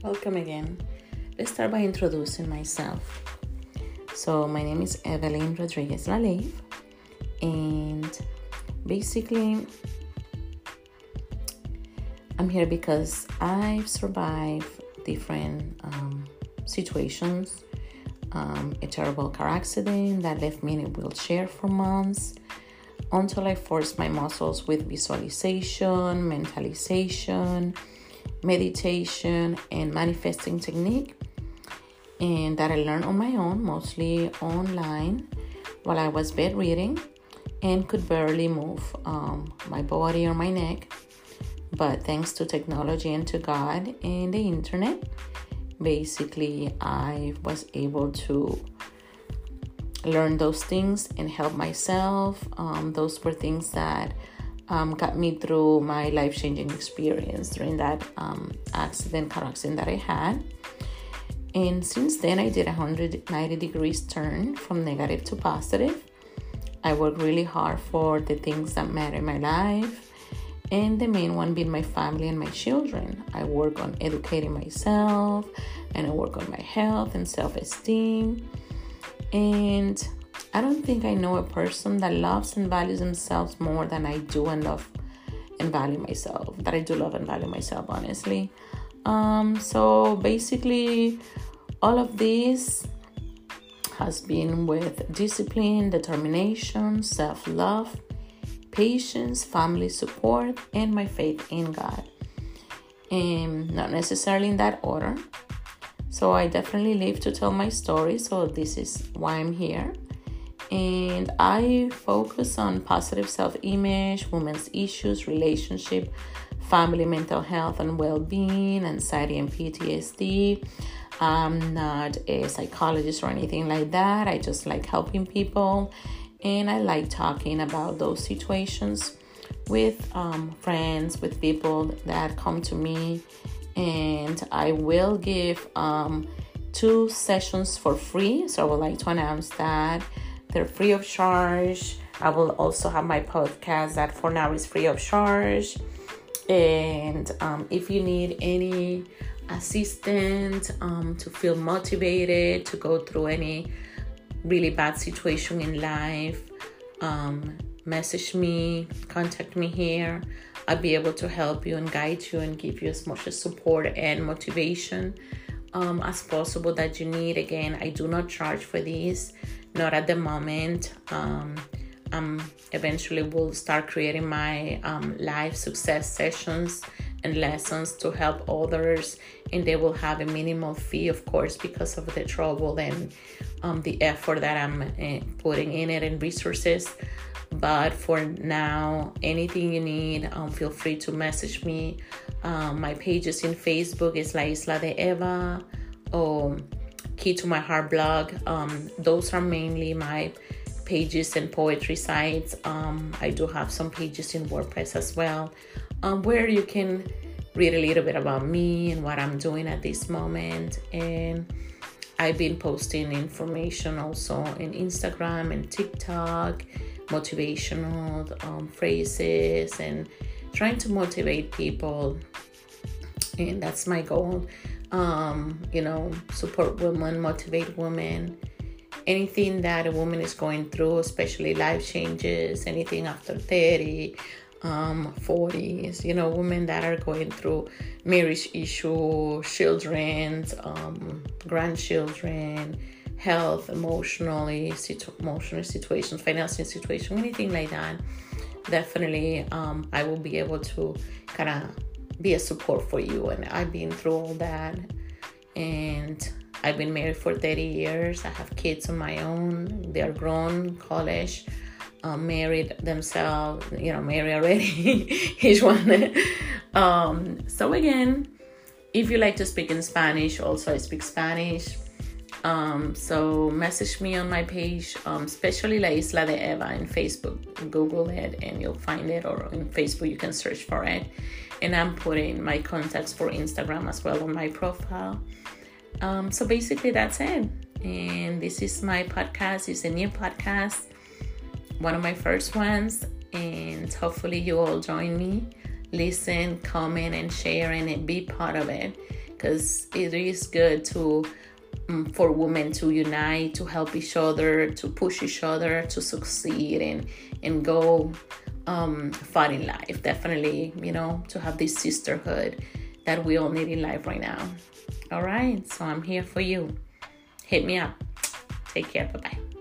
Welcome again. Let's start by introducing myself. So my name is Evelyn Rodriguez Lalave, and basically I'm here because I've survived different situations. A terrible car accident that left me in a wheelchair for months until I forced my muscles with visualization, mentalization, meditation, and manifesting technique, and that I learned on my own, mostly online, while I was bedridden and could barely move my body or my neck. But thanks to technology and to God and the internet, basically I was able to learn those things and help myself. Those were things that got me through my life-changing experience during that car accident that I had. And since then, I did a 190 degrees turn from negative to positive. I worked really hard for the things that matter in my life, and the main one being my family and my children. I work on educating myself, and I work on my health and self-esteem. And I don't think I know a person that loves and values themselves more than I do and love and value myself. That I do love and value myself, honestly. So basically, all of this has been with discipline, determination, self-love, patience, family support, and my faith in God. And not necessarily in that order. So I definitely live to tell my story. So this is why I'm here. And I focus on positive self-image, women's issues, relationship, family, mental health and well-being, anxiety and PTSD. I'm not a psychologist or anything like that. I just like helping people. And I like talking about those situations with friends, with people that come to me. And I will give 2 sessions for free. So I would like to announce that they're free of charge. I will also have my podcast that for now is free of charge. And if you need any assistance to feel motivated to go through any really bad situation in life, message me, contact me here. I'll be able to help you and guide you and give you as much support and motivation as possible that you need. Again, I do not charge for these, not at the moment. Eventually will start creating my live success sessions and lessons to help others, and they will have a minimal fee, of course, because of the trouble and the effort that I'm putting in it and resources. But for now, anything you need, feel free to message me. My pages in Facebook is La Isla de Eva or Key to My Heart blog. Those are mainly my pages and poetry sites. I do have some pages in WordPress as well, where you can read a little bit about me and what I'm doing at this moment. And I've been posting information also in Instagram and TikTok, motivational phrases, and trying to motivate people. And that's my goal. Support women, motivate women. Anything that a woman is going through, especially life changes, anything after 30, 40s, women that are going through marriage issues, children, grandchildren, health, emotional situations, financial situation, anything like that. Definitely, I will be able to kind of be a support for you. And I've been through all that. And I've been married for 30 years. I have kids on my own. They're grown, college, married themselves, married already, each one. So again, if you like to speak in Spanish, also I speak Spanish. So message me on my page, especially La Isla de Eva in Facebook. Google it and you'll find it, or in Facebook you can search for it. And I'm putting my contacts for Instagram as well on my profile. So basically that's it. And this is my podcast. It's a new podcast, one of my first ones. And hopefully you all join me, listen, comment, and share, and be part of it. because it is good to for women to unite, to help each other, to push each other to succeed and go far in life. Definitely, to have this sisterhood that we all need in life right now. All right, so I'm here for you. Hit me up. Take care. Bye-bye.